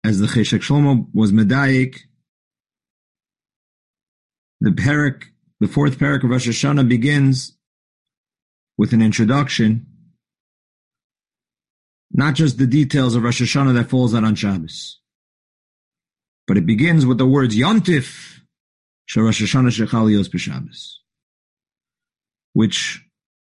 as the Cheshek Shlomo was medayik, the fourth parak of Rosh Hashanah begins with an introduction, not just the details of Rosh Hashanah that falls out on Shabbos, but it begins with the words Yontif Shel Rosh Hashanah Shechal Yos B'Shabbos, which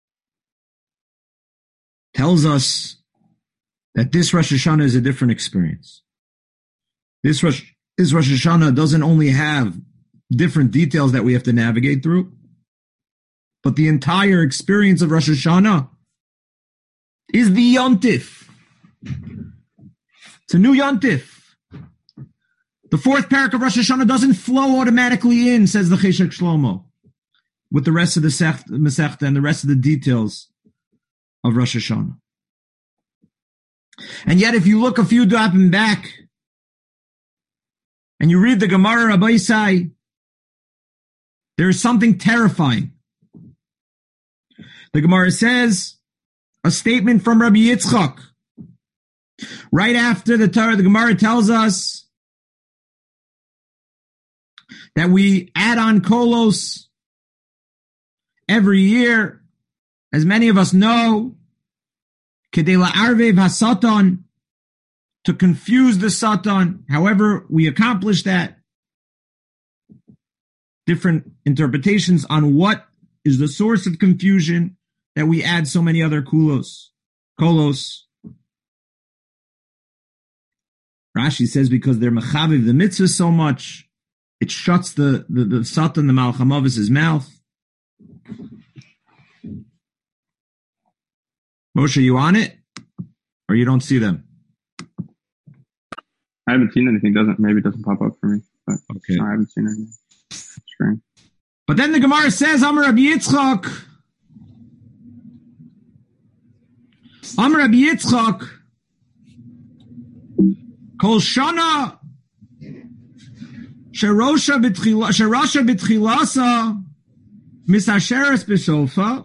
tells us that this Rosh Hashanah is a different experience. This Rosh Hashanah doesn't only have different details that we have to navigate through, but the entire experience of Rosh Hashanah is the Yontif. It's a new Yontif. The fourth parak of Rosh Hashanah doesn't flow automatically in, says the Cheshek Shlomo, with the rest of the Masechta and the rest of the details of Rosh Hashanah. And yet, if you look a few dapim back and you read the Gemara Rabbi Isai, there is something terrifying. The Gemara says a statement from Rabbi Yitzchak. Right after the Torah, the Gemara tells us that we add on kolos every year, as many of us know, kedei la'arvev hasatan, to confuse the satan. However, we accomplish that. Different interpretations on what is the source of confusion that we add so many other kolos. Rashi says because they're mechaviv the mitzvah so much, it shuts the satan, the Malach HaMavis' mouth. Moshe, you on it? Or you don't see them? I haven't seen anything. Maybe it doesn't pop up for me. But okay. No, I haven't seen anything. Strange. But then the Gemara says, Amar Rabbi Yitzchak. Amar Rabbi Yitzchak. Kol Shana Sherasha B'tchilasa Misasheres B'sofa.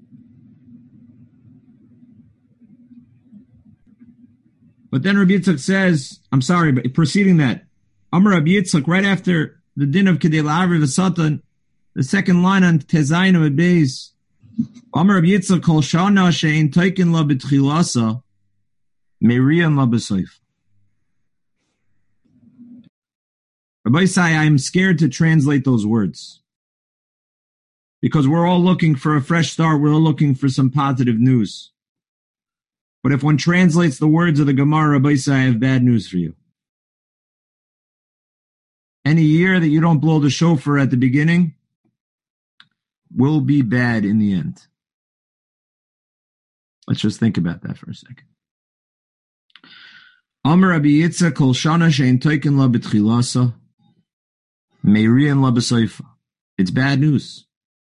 But then Rabbi Yitzchak says, I'm sorry, but preceding that, Amar Rabbi Yitzchak, right after the din of Kedei La'arvev Hasatan, the second line on Tezayin of Beis, Amar Rabbi Yitzchak, Kol Shana She'ein Taikin La B'tchilasa Merian La B'soif. Rabbi Isai, I am scared to translate those words, because we're all looking for a fresh start. We're all looking for some positive news. But if one translates the words of the Gemara, Rabbi Isai, I have bad news for you. Any year that you don't blow the shofar at the beginning will be bad in the end. Let's just think about that for a second. Amar Rabbi Yitzchak, Kol Shana She'ein Taikin La B'tchilasa Meirian La B'soifa. It's bad news.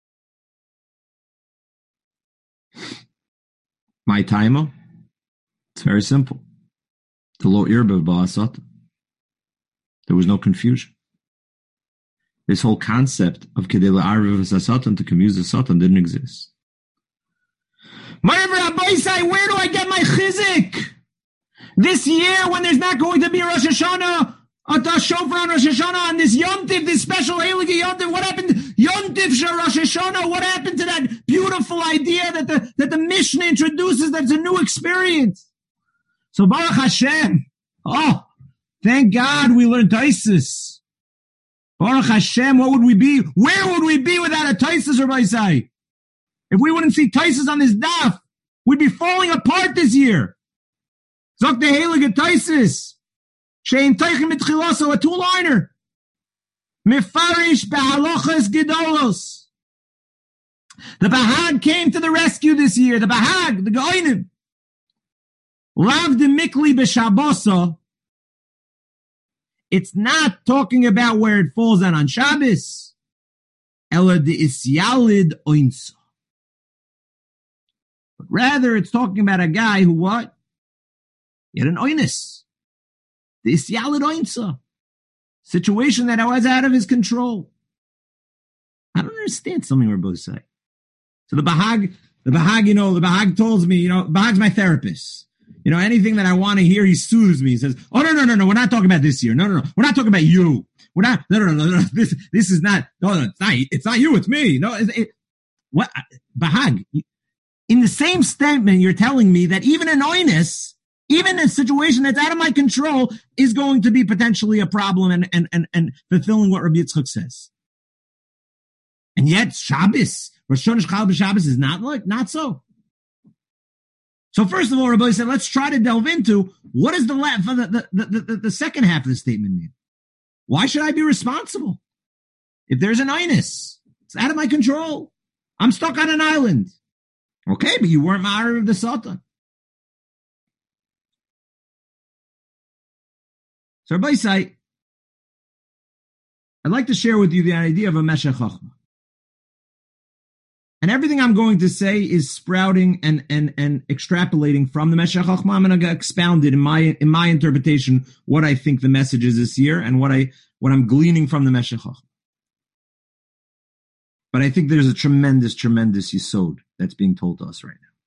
My taima? It's very simple. The lo irba ba'asata. There was no confusion. This whole concept of kedei la'arvev hasatan, to confuse the satan, didn't exist. Where do I get my chizik? This year, when there's not going to be Rosh Hashanah, a shofar on Rosh Hashanah, on this Yontif, this special Heilige Yontif, what happened? Yontif Shel Rosh Hashanah, what happened to that beautiful idea that the Mishnah introduces that's a new experience? So Baruch Hashem, oh, thank God we learned Taisus. Baruch Hashem, what would we be? Where would we be without a Taisus, Rabbi Isai? If we wouldn't see Taisus on this daf, we'd be falling apart this year. Zok the Heilige Taisus. Shein Teichim Mitchilaso, a two-liner. Mefarish B'halachas Gedolos. The Bahag came to the rescue this year. The Bahag, the Goinim. Lav de Mikli B'Shabbosa. It's not talking about where it falls out on Shabbos. Ela de Isyalid Oinsa. But rather, it's talking about a guy who what? He had an oinus. The Isyalid Oinsa. Situation that was out of his control. I don't understand something we're both saying. So the Bahag, the Bahag tells me, Bahag's my therapist. anything that I want to hear, he soothes me. He says, oh, no, we're not talking about this year. No, we're not talking about you. We're not, no. This is not, no, it's not you, it's me. No, what, Bahag, in the same statement, you're telling me that even an oinus, even a situation that's out of my control, is going to be potentially a problem and fulfilling what Rabbi Yitzchak says. And yet, Shabbos, Rosh Hashanah Shabbos is not so. So first of all, Rabbi said, let's try to delve into what does the second half of the statement mean? Why should I be responsible? If there's an oinus, it's out of my control. I'm stuck on an island. Okay, but you weren't Ma'ariv of the Satan. So Rabbi say, I'd like to share with you the idea of a Meshech Chochmah. And everything I'm going to say is sprouting and extrapolating from the Meshech Chochmah. I'm going to expound it in my interpretation, what I think the message is this year and what I'm gleaning from the Meshech Chochmah. But I think there's a tremendous yesod that's being told to us right now.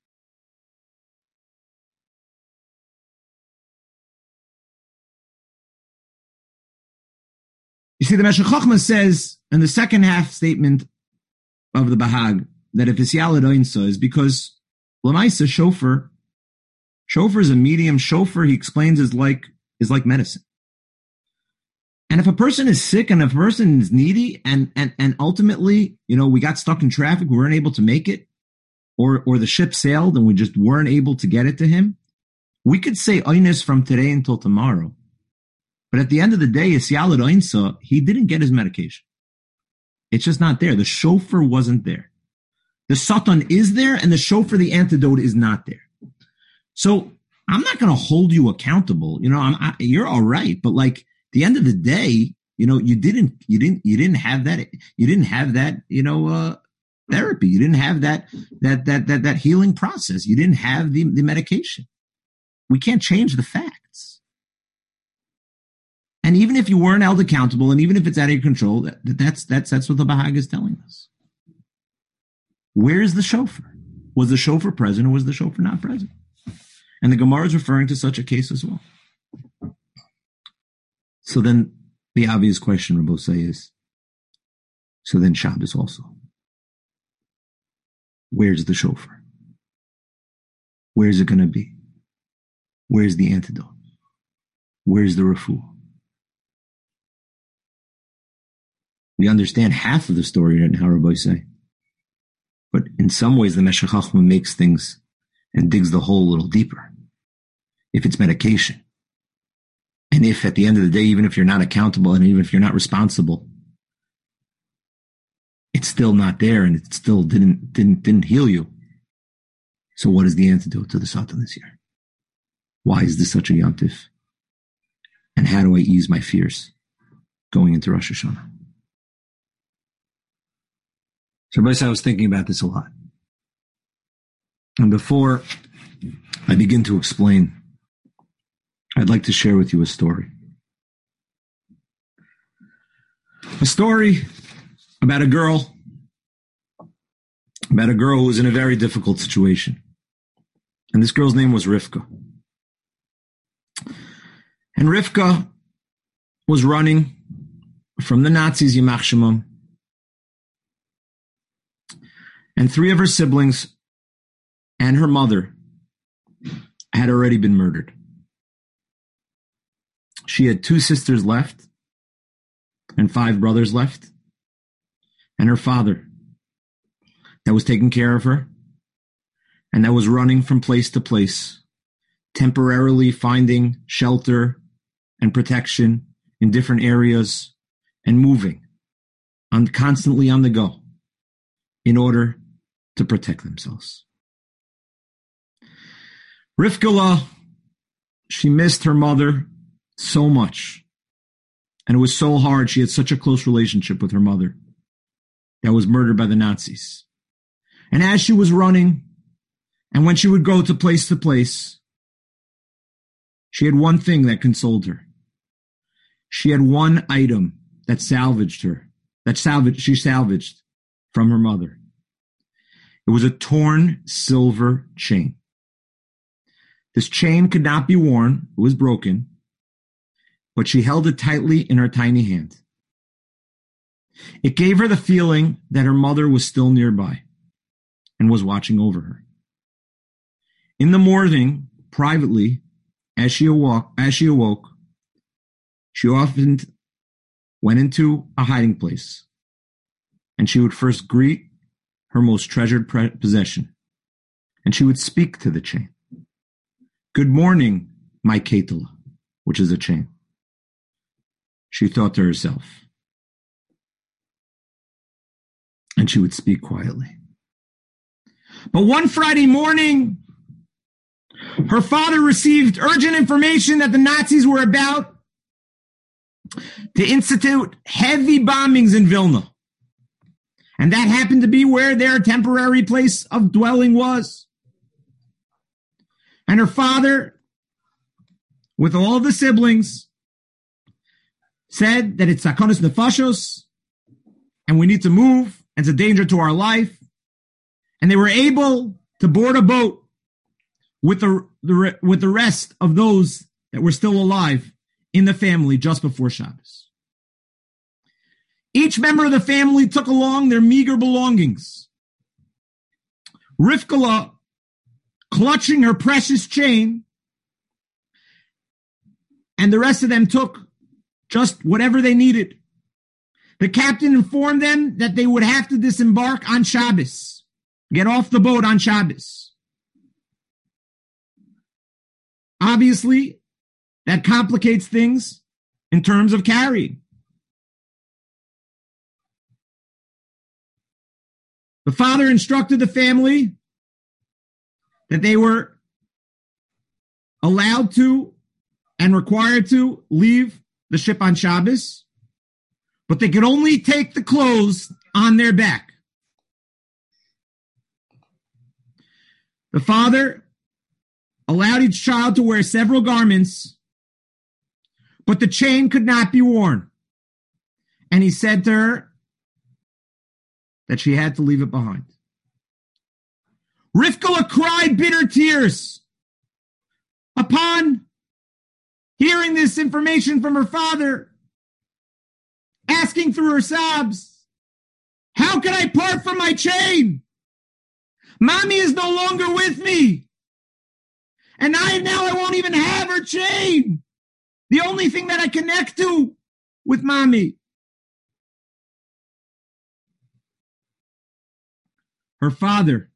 You see, the Meshech Chochmah says in the second half statement of the Bahag that if it's Yalad Oinsa is because Lamaisa shofar is a medium. Shofar, he explains, is like medicine. And if a person is sick and if a person is needy and ultimately, we got stuck in traffic, we weren't able to make it, or the ship sailed and we just weren't able to get it to him, we could say Oinus from today until tomorrow. But at the end of the day, it's Yalad Oinsa, he didn't get his medication. It's just not there. The shofar wasn't there. The Satan is there and the shofar, the antidote, is not there. So I'm not going to hold you accountable. You're all right. But like, at the end of the day, you didn't have that. You didn't have that, therapy. You didn't have that healing process. You didn't have the medication. We can't change the facts. And even if you weren't held accountable, and even if it's out of your control, that's what the Bahag is telling us. Where is the shofar? Was the shofar present or was the shofar not present? And the Gemara is referring to such a case as well. So then the obvious question, Rabbi say, is, so then Shabbos also. Where's the shofar? Where's it going to be? Where's the antidote? Where's the refuah? We understand half of the story right now, Rabbi say. But in some ways, the Meshech Chochmah makes things and digs the hole a little deeper. If it's medication, and if at the end of the day, even if you're not accountable and even if you're not responsible, it's still not there and it still didn't heal you. So what is the antidote to the Satan this year? Why is this such a yontif? And how do I ease my fears going into Rosh Hashanah? So I was thinking about this a lot. And before I begin to explain, I'd like to share with you a story. A story about a girl who was in a very difficult situation. And this girl's name was Rivka. And Rivka was running from the Nazis, Yimach Shemam. And three of her siblings and her mother had already been murdered. She had 2 sisters left and 5 brothers left. And her father that was taking care of her and that was running from place to place, temporarily finding shelter and protection in different areas and moving constantly on the go in order to protect themselves. Rivka, she missed her mother so much. And it was so hard. She had such a close relationship with her mother that was murdered by the Nazis. And as she was running, and when she would go to place, she had one thing that consoled her. She had one item that she salvaged from her mother. It was a torn silver chain. This chain could not be worn. It was broken, but she held it tightly in her tiny hand. It gave her the feeling that her mother was still nearby and was watching over her. In the morning, privately, as she awoke, she often went into a hiding place, and she would first greet her most treasured possession, and she would speak to the chain. "Good morning, my Ketela," which is a chain. She thought to herself, and she would speak quietly. But one Friday morning, her father received urgent information that the Nazis were about to institute heavy bombings in Vilna. And that happened to be where their temporary place of dwelling was. And her father, with all the siblings, said that it's sakonis nefashos, and we need to move, and it's a danger to our life. And they were able to board a boat with the rest of those that were still alive in the family just before Shabbos. Each member of the family took along their meager belongings. Rivka, clutching her precious chain, and the rest of them took just whatever they needed. The captain informed them that they would have to disembark on Shabbos, get off the boat on Shabbos. Obviously, that complicates things in terms of carrying. The father instructed the family that they were allowed to and required to leave the ship on Shabbos, but they could only take the clothes on their back. The father allowed each child to wear several garments, but the chain could not be worn. And he said to her that she had to leave it behind. Rivka cried bitter tears upon hearing this information from her father, asking through her sobs, "How can I part from my chain? Mommy is no longer with me. And now I won't even have her chain. The only thing that I connect to with mommy." Her father,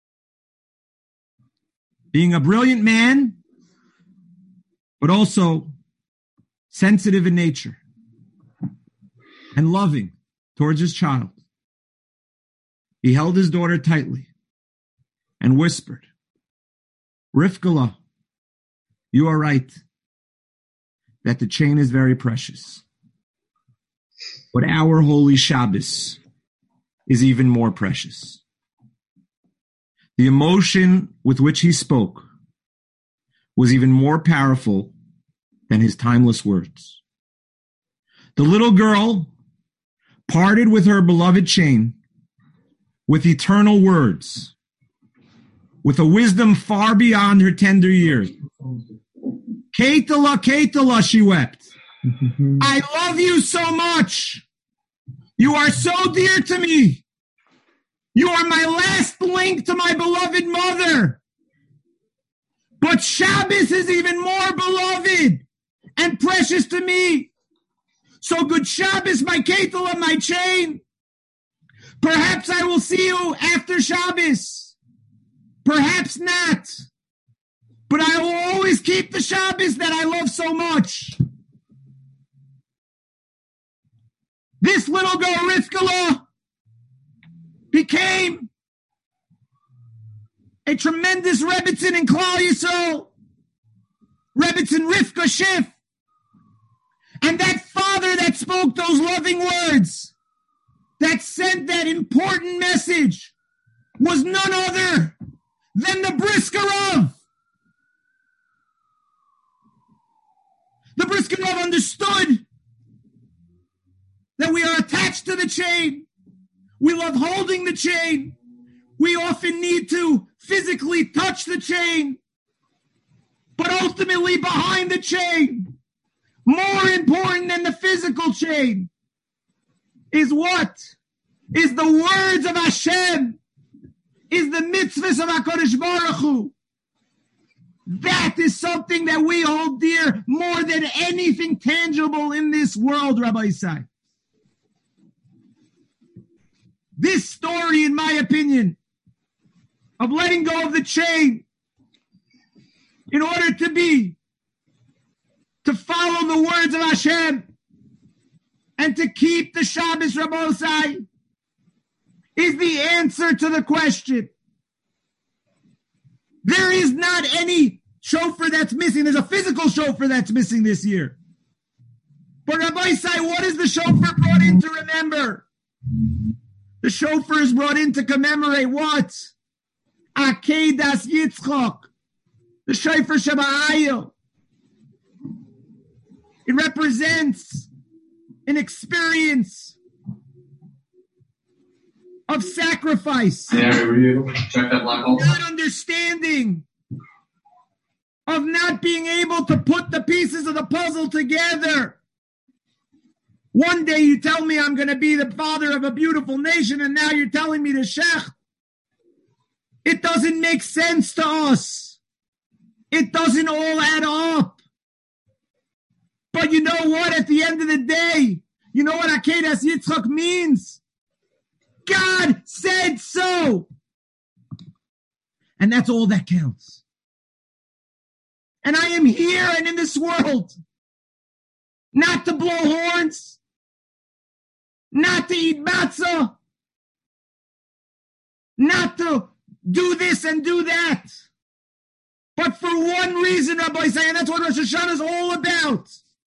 being a brilliant man, but also sensitive in nature and loving towards his child, he held his daughter tightly and whispered, "Rivka, you are right that the chain is very precious, but our holy Shabbos is even more precious." The emotion with which he spoke was even more powerful than his timeless words. The little girl parted with her beloved chain with eternal words, with a wisdom far beyond her tender years. "Ketela, Ketela," she wept. "I love you so much. You are so dear to me. You are my last link to my beloved mother. But Shabbos is even more beloved and precious to me. So good Shabbos, my Ketela, my chain. Perhaps I will see you after Shabbos. Perhaps not. But I will always keep the Shabbos that I love so much." This little girl, Rivka, became a tremendous Rebbitzin in Klal Yisrael, Rebbitzin Rivka Schiff. And that father that spoke those loving words, that sent that important message, was none other than the Brisker Rav. The Brisker Rav understood that we are attached to the chain. We love holding the chain. We often need to physically touch the chain. But ultimately behind the chain, more important than the physical chain, is what? Is the words of Hashem, is the mitzvahs of HaKadosh Baruch Hu. That is something that we hold dear more than anything tangible in this world, Rabbi Isai. This story, in my opinion, of letting go of the chain in order to follow the words of Hashem and to keep the Shabbos, Rabbi Isai, is the answer to the question. There is not any shofar that's missing. There's a physical shofar that's missing this year. But Rabbi Isai, what is the shofar brought in to remember? The shofar is brought in to commemorate what? Akedas Yitzchak. The shofar Shaba'ayil. It represents an experience of sacrifice. Yeah, check that black hole. Not understanding of not being able to put the pieces of the puzzle together. One day you tell me I'm going to be the father of a beautiful nation, and now you're telling me to shech. It doesn't make sense to us. It doesn't all add up. But you know what? At the end of the day, you know what Akedas Yitzchak means? God said so. And that's all that counts. And I am here and in this world not to blow horns, not to eat matzah, not to do this and do that. But for one reason, Rabbi Isai, and that's what Rosh Hashanah is all about.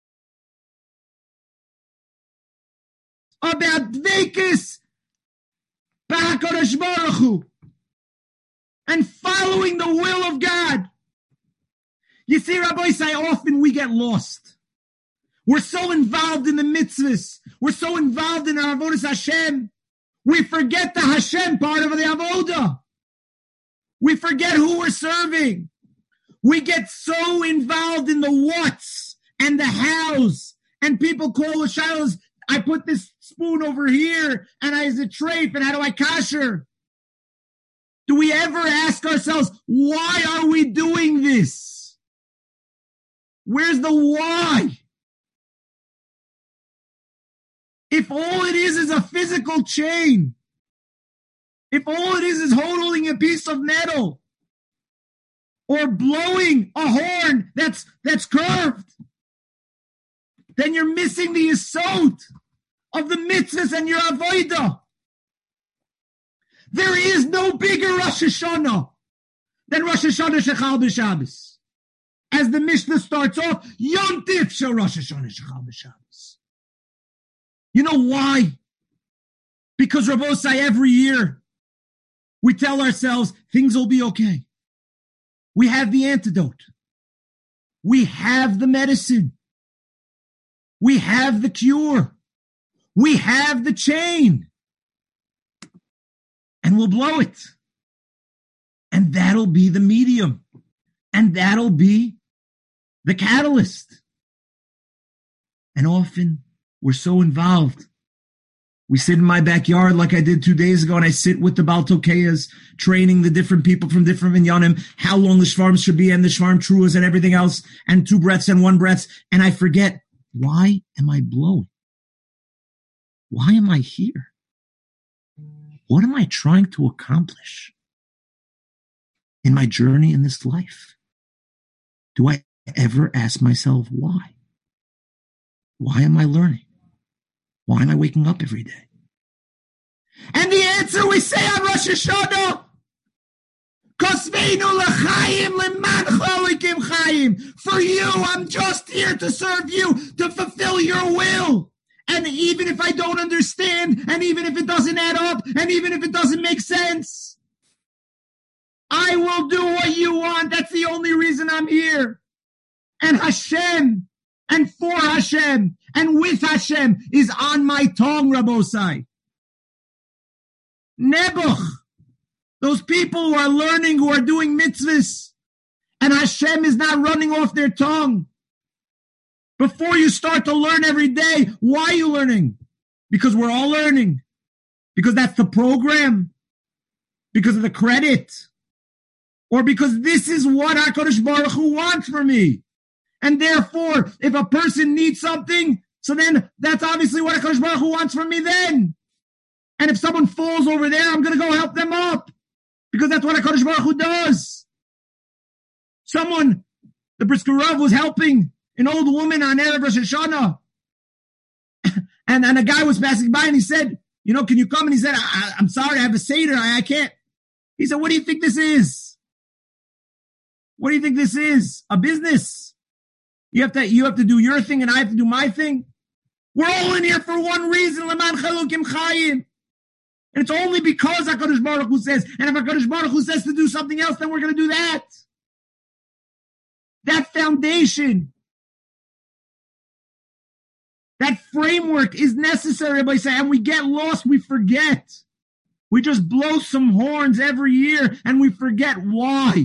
About Dveikis b'HaKadosh Baruch Hu and following the will of God. You see, Rabbi Isai, often we get lost. We're so involved in the mitzvahs. We're so involved in our avodas Hashem. We forget the Hashem part of the avodah. We forget who we're serving. We get so involved in the what's and the how's. And people call the shilos, I put this spoon over here, and is it treif, and how do I kasher? Do we ever ask ourselves, why are we doing this? Where's the why? If all it is a physical chain, if all it is holding a piece of metal, or blowing a horn that's curved, then you're missing the yesod of the mitzvahs and your avodah. There is no bigger Rosh Hashanah than Rosh Hashanah Shechal B'Shabbos. As the Mishnah starts off, Yontif Shel Rosh Hashanah Shechal B'Shabbos. You know why? Because Rabbi Isai, every year, we tell ourselves, things will be okay. We have the antidote. We have the medicine. We have the cure. We have the chain. And we'll blow it. And that'll be the medium. And that'll be the catalyst. And often we're so involved. We sit in my backyard like I did 2 days ago, and I sit with the Baal Tokeyas, training the different people from different minyanim, how long the shvarms should be, and the shvarm truas and everything else, and 2 breaths and 1 breath, and I forget, why am I blowing? Why am I here? What am I trying to accomplish in my journey in this life? Do I ever ask myself why? Why am I learning? Why am I waking up every day? And the answer we say on Rosh Hashanah, Kosveinu l'chaim lemancha likim chaim. For you, I'm just here to serve you, to fulfill your will. And even if I don't understand, and even if it doesn't add up, and even if it doesn't make sense, I will do what you want. That's the only reason I'm here. And Hashem, and for Hashem, and with Hashem is on my tongue, Rabosai. Nebuch, those people who are learning, who are doing mitzvahs, and Hashem is not running off their tongue. Before you start to learn every day, why are you learning? Because we're all learning. Because that's the program. Because of the credit. Or because this is what HaKadosh Baruch Hu wants for me. And therefore, if a person needs something, so then that's obviously what HaKadosh Baruch Hu wants from me then. And if someone falls over there, I'm going to go help them up. Because that's what HaKadosh Baruch Hu does. The Brisker Rav was helping an old woman on Erev Rosh Hashanah. and a guy was passing by and he said, can you come? And he said, I'm sorry, I have a Seder, I can't. He said, what do you think this is? What do you think this is? A business? You have to do your thing and I have to do my thing? We're all in here for one reason, Leman Chalukim Chayim. And it's only because HaKadosh Baruch Hu says, and if HaKadosh Baruch Hu says to do something else, then we're going to do that. That foundation, that framework is necessary, everybody say, and we get lost, we forget. We just blow some horns every year and we forget why.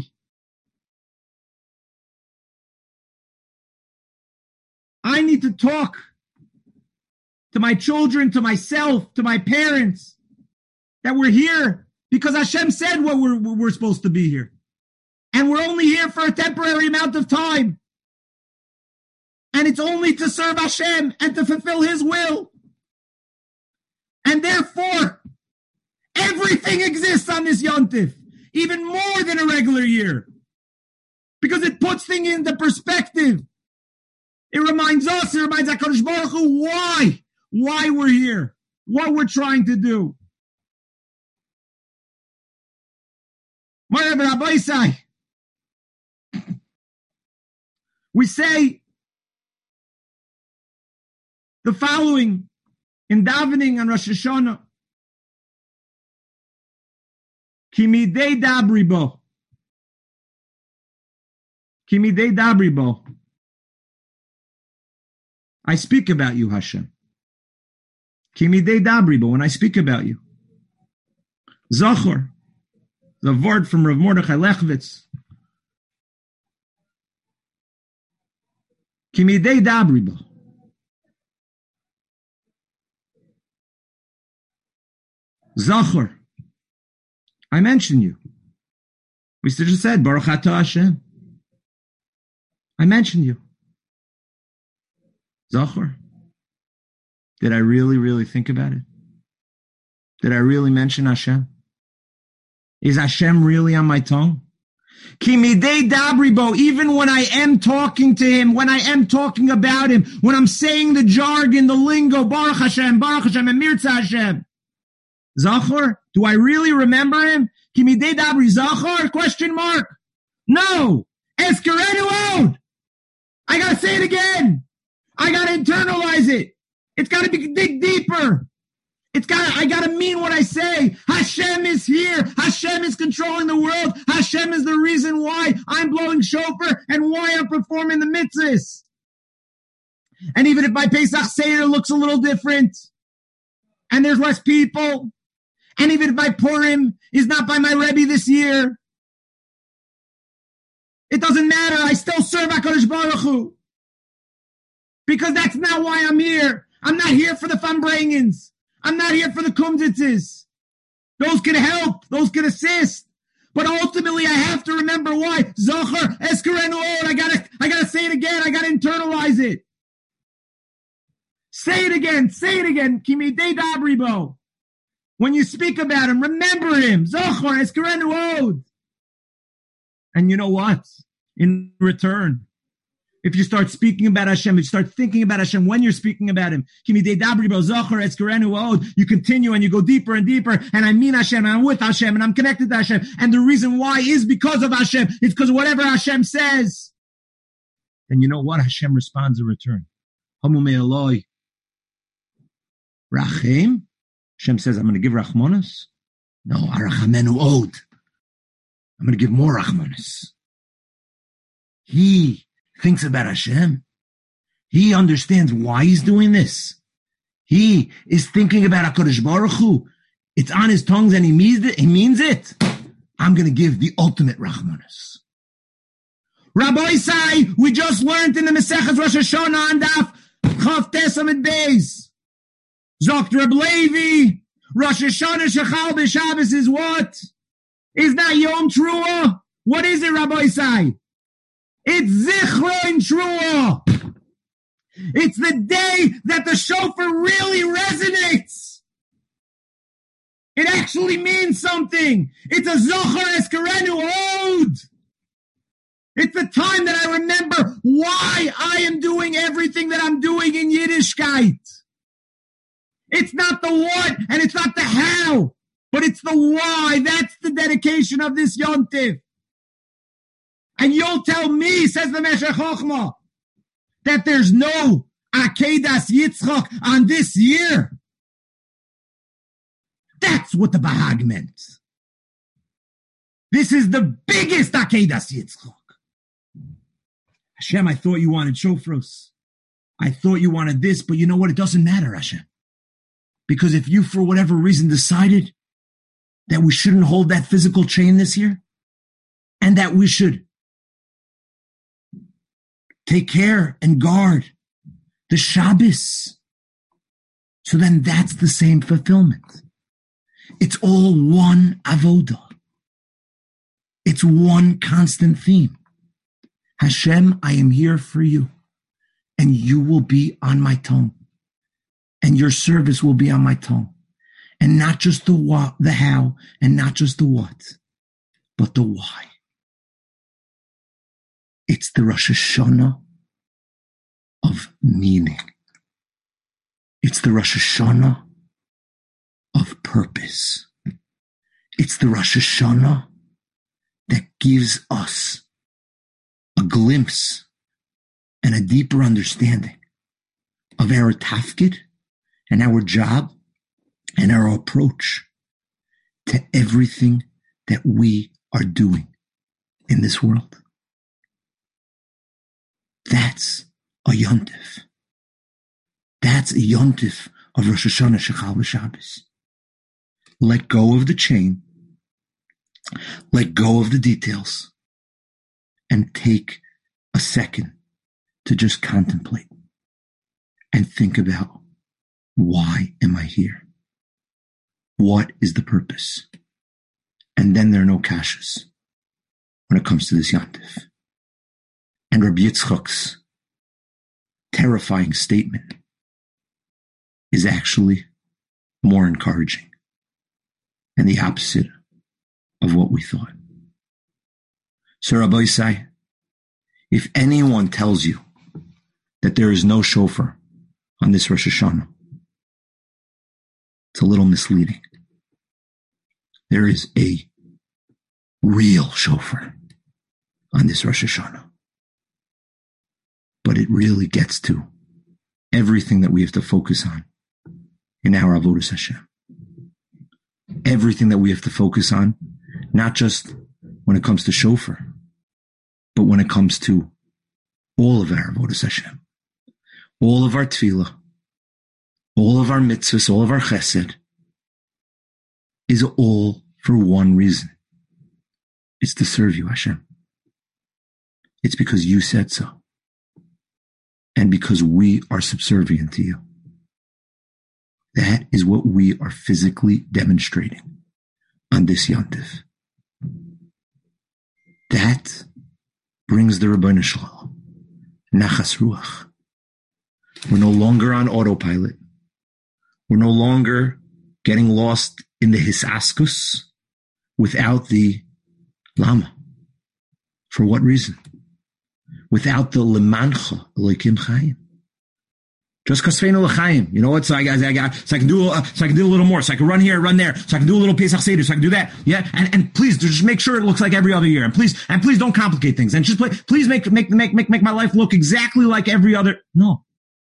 I need to talk to my children, to myself, to my parents, that we're here because Hashem said what we're supposed to be here. And we're only here for a temporary amount of time. And it's only to serve Hashem and to fulfill His will. And therefore, everything exists on this Yontif, even more than a regular year. Because it puts things into perspective. It reminds us, it reminds HaKadosh Baruch Hu why we're here, what we're trying to do. We say the following in davening on Rosh Hashanah. Ki midei dabri bo. Ki midei dabri bo. I speak about you, Hashem. Ki midei dabri bo. When I speak about you. Zachor. The word from Rav Mordechai Lechvitz. Ki midei dabri bo. Zachor. I mention you. We just said, Baruch Atah Hashem. I mentioned you. Zachor. Did I really, really think about it? Did I really mention Hashem? Is Hashem really on my tongue? Ki midei dabri bo, even when I am talking to Him, when I am talking about Him, when I'm saying the jargon, the lingo, Baruch Hashem, and Mirza Hashem. Zachor, do I really remember Him? Ki midei dabri Zachor? Question mark. No. Eskerenu od. I gotta say it again. I gotta internalize it. It's gotta dig deeper. I gotta mean what I say. Hashem is here. Hashem is controlling the world. Hashem is the reason why I'm blowing shofar and why I'm performing the mitzvahs. And even if my Pesach Seder looks a little different, and there's less people, and even if my Purim is not by my Rebbe this year, it doesn't matter. I still serve HaKadosh Baruch Hu. Because that's not why I'm here. I'm not here for the Fambrengens. I'm not here for the Kumditzes. Those can help. Those can assist. But ultimately, I have to remember why. Zocher, Eskerenu od. I gotta say it again. I gotta internalize it. Say it again. Say it again. Ki midei dabri bo. When you speak about Him, remember Him. Zocher, Eskerenu od. And you know what? In return, if you start speaking about Hashem, if you start thinking about Hashem when you're speaking about Him, you continue and you go deeper and deeper, and I mean Hashem, and I'm with Hashem, and I'm connected to Hashem, and the reason why is because of Hashem. It's because whatever Hashem says. And you know what? Hashem responds in return. Rachem. Hashem says, I'm going to give Rachmanas. No, Arachamenu od. I'm going to give more Rachmanas. He thinks about Hashem. He understands why He's doing this. He is thinking about HaKadosh Baruch Hu. It's on his tongues and he means it. I'm going to give the ultimate Rachmanas. Rabbi Isai, we just learned in the Maseches Rosh Hashanah on Daf Chaf Tesamid Beis. Zokt Reb Levi, Rosh Hashanah Shechal B'Shabbos is what? Is that Yom Truah? What is it, Rabbi Isai? It's Zichron Truah. It's the day that the shofar really resonates. It actually means something. It's a Zohar Eskarenu ode. It's the time that I remember why I am doing everything that I'm doing in Yiddishkeit. It's not the what and it's not the how, but it's the why. That's the dedication of this Yontif. And you'll tell me, says the Meshech Chochmah, that there's no Akedas Yitzchak on this year. That's what the Bahag meant. This is the biggest Akedas Yitzchak. Hashem, I thought you wanted shofros. I thought you wanted this, but you know what? It doesn't matter, Hashem. Because if you, for whatever reason, decided that we shouldn't hold that physical chain this year, and that we should take care and guard the Shabbos, so then that's the same fulfillment. It's all one avodah. It's one constant theme. Hashem, I am here for you, and you will be on my tongue, and your service will be on my tongue, and not just the what, the how, and not just the what, but the why. It's the Rosh Hashanah of meaning. It's the Rosh Hashanah of purpose. It's the Rosh Hashanah that gives us a glimpse and a deeper understanding of our tafkid and our job and our approach to everything that we are doing in this world. That's a yontif. That's a yontif of Rosh Hashanah Shechal B'Shabbos. Let go of the chain. Let go of the details. And take a second to just contemplate and think about, why am I here? What is the purpose? And then there are no kashas when it comes to this yontif. And Rabbi Yitzchak's terrifying statement is actually more encouraging and the opposite of what we thought. So Rabbi Isai, if anyone tells you that there is no shofar on this Rosh Hashanah, it's a little misleading. There is a real shofar on this Rosh Hashanah. But it really gets to everything that we have to focus on in our Avodas Hashem. Everything that we have to focus on, not just when it comes to shofar, but when it comes to all of our Avodas Hashem, all of our tefillah, all of our mitzvahs, all of our chesed, is all for one reason. It's to serve you, Hashem. It's because you said so. And because we are subservient to you. That is what we are physically demonstrating on this yontif. That brings the Rebbeinu Shalom nachas ruach. We're no longer on autopilot. We're no longer getting lost in the hisaskus without the lama. For what reason? Without the lemancha elokim chayim. Just kasveinu l'chayim. You know what? So I can do a little more. So I can run here, run there. So I can do a little Pesach Seder. So I can do that. Yeah. And please just make sure it looks like every other year. And please don't complicate things. And just please make my life look exactly like every other. No.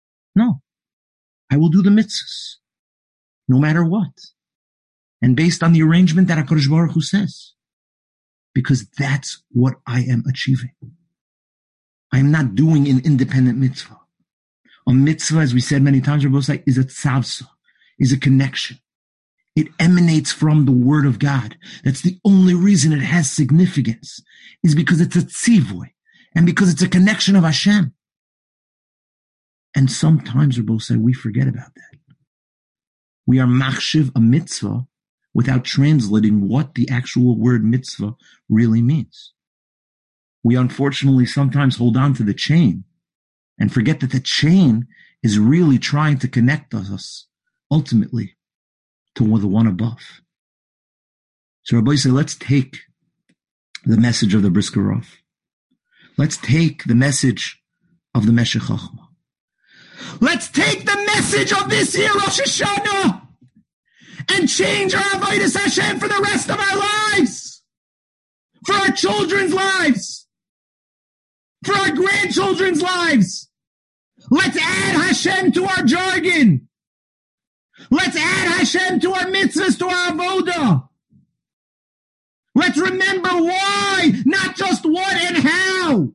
I will do the mitzvahs. No matter what. And based on the arrangement that HaKadosh Baruch Hu says. Because that's what I am achieving. I am not doing an independent mitzvah. A mitzvah, as we said many times, Rabbi Osai, is a tzavsa, is a connection. It emanates from the Word of God. That's the only reason it has significance, is because it's a tzivoy. and because it's a connection of Hashem. And sometimes, Rabbi say, we forget about that. We are machshiv a mitzvah without translating what the actual word mitzvah really means. We unfortunately sometimes hold on to the chain and forget that the chain is really trying to connect us ultimately to the one above. So Rabbi say, let's take the message of the Brisker Rav. Let's take the message of the Meshech Chochmah. Let's take the message of this year, Rosh Hashanah, and change our Avodas Hashem for the rest of our lives, for our children's lives, for our grandchildren's lives. Let's add Hashem to our jargon. Let's add Hashem to our mitzvahs, to our avodah. Let's remember why, not just what and how.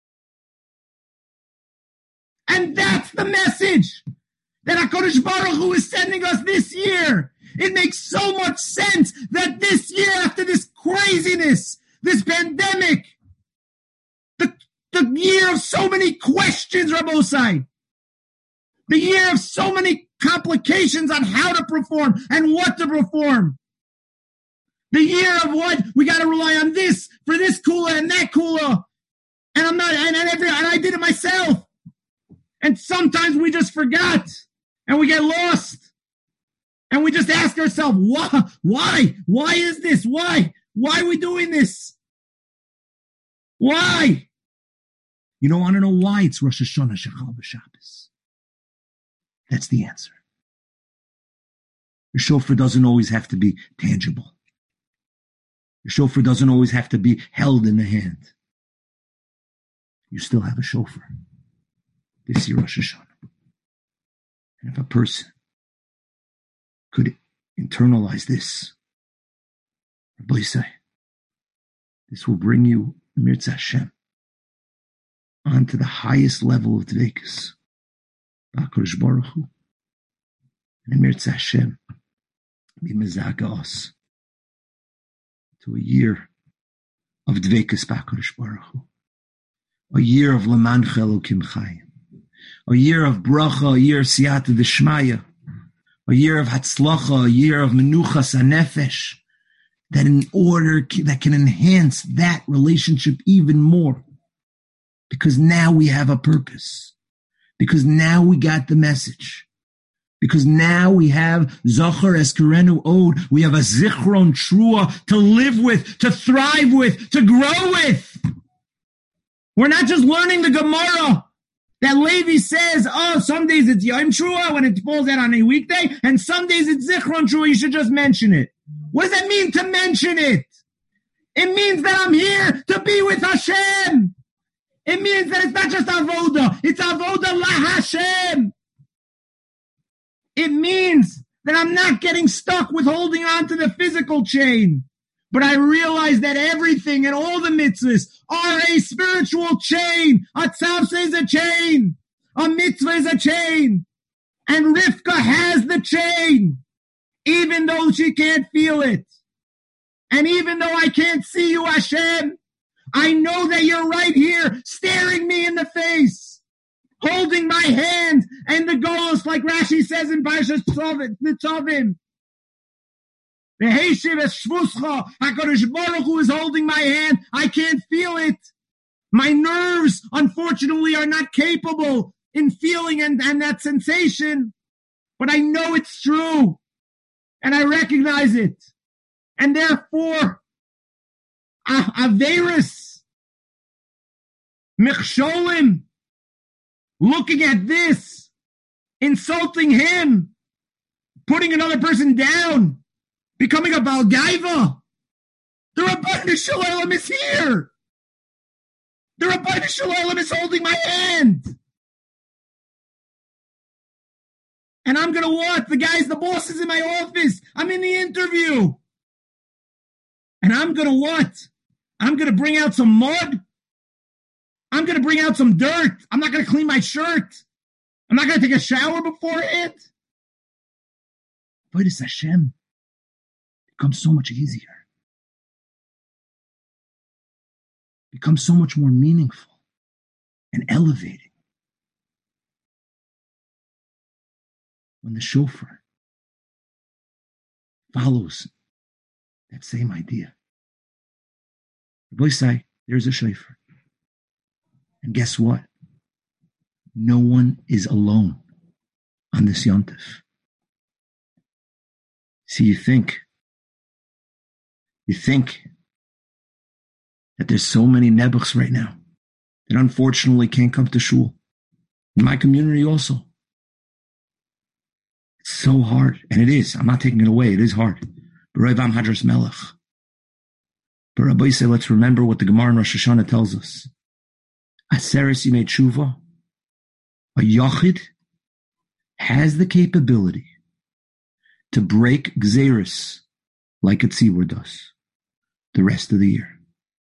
And that's the message that HaKadosh Baruch Hu is sending us this year. It makes so much sense that this year, after this craziness, this pandemic, the year of so many questions, Rabbosai, the year of so many complications on how to perform and what to perform, the year of what we got to rely on this for this kula and that kula, and I did it myself. And sometimes we just forgot and we get lost and we just ask ourselves, why is this? Why are we doing this? Why? You don't want to know why it's Rosh Hashanah Shechal B'Shabbos. That's the answer. Your shofar doesn't always have to be tangible. Your shofar doesn't always have to be held in the hand. You still have a shofar. This year, Rosh Hashanah. And if a person could internalize this, Rabbi say, this will bring you, Mirza Hashem, onto the highest level of Dveikus, HaKadosh Baruch Hu, and Mirza Hashem, be mezaka us to a year of Dveikus HaKadosh Baruch Hu, a year of Leman Elokim Chayim, a year of bracha, a year of siyata d'shmaya, a year of hatzlacha, a year of menuchas hanefesh, that can enhance that relationship even more. Because now we have a purpose. Because now we got the message. Because now we have Zachar Eskerenu Ode. We have a Zichron Trua to live with, to thrive with, to grow with. We're not just learning the Gemara that Levi says, some days it's Yom Trua when it falls out on a weekday, and some days it's Zichron Trua, you should just mention it. What does that mean to mention it? It means that I'm here to be with Hashem. It means that it's not just Avodah, it's Avodah La Hashem. It means that I'm not getting stuck with holding on to the physical chain. But I realize that everything and all the mitzvahs are a spiritual chain. A tzavsa is a chain. A mitzvah is a chain. And Rivka has the chain, even though she can't feel it. And even though I can't see you, Hashem, I know that you're right here, staring me in the face, holding my hand, and the goals, like Rashi says in Parshas Nitzavim. The Heishiv es Shvuscha, HaKadosh Baruch Hu is holding my hand. I can't feel it. My nerves, unfortunately, are not capable in feeling and that sensation. But I know it's true. And I recognize it. And therefore, Averis, Michsholim, looking at this, insulting him, putting another person down, becoming a Balgaiva. The Rabbeinu Shalom is here. The Rabbeinu Shalom is holding my hand. And I'm going to what? The bosses in my office. I'm in the interview. And I'm going to what? I'm going to bring out some mud. I'm going to bring out some dirt. I'm not going to clean my shirt. I'm not going to take a shower before it. But it's Hashem. Becomes so much easier. Becomes so much more meaningful. and elevating. When the shofar follows that same idea. Rabbi say, there's a shofar. And guess what? No one is alone on this yontif. See, you think that there's so many nebuchs right now that unfortunately can't come to shul. In my community also. It's so hard. And it is. I'm not taking it away. It is hard. But Ravam Hadras Melech. But Rabbi say, let's remember what the Gemara in Rosh Hashanah tells us. Aseres Yimei Tshuva, a Yachid, has the capability to break Gzeris like a tzibur does the rest of the year.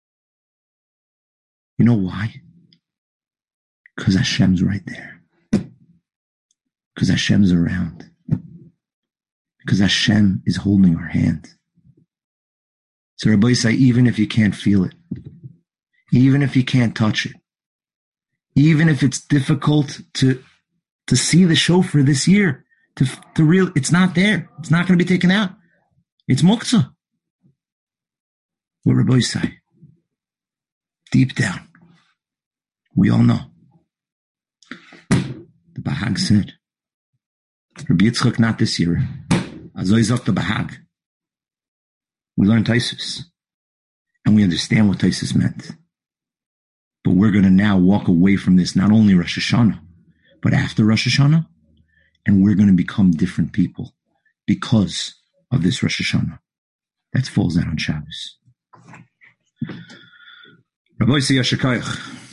You know why? Because Hashem's right there. Because Hashem's around. Because Hashem is holding our hand. So Rabbi say, even if you can't feel it, even if you can't touch it, even if it's difficult to see the shofar this year, it's not there. It's not going to be taken out. It's muktzah. What Rabbi say? Deep down, we all know. The Bahag said, Rabbi Yitzchak not this year. Azoi zok the Bahag. We learned Taisus, and we understand what Taisus meant. But we're going to now walk away from this, not only Rosh Hashanah, but after Rosh Hashanah, and we're going to become different people because of this Rosh Hashanah. That falls out on Shabbos. Rabbi Yossi Yashakayach.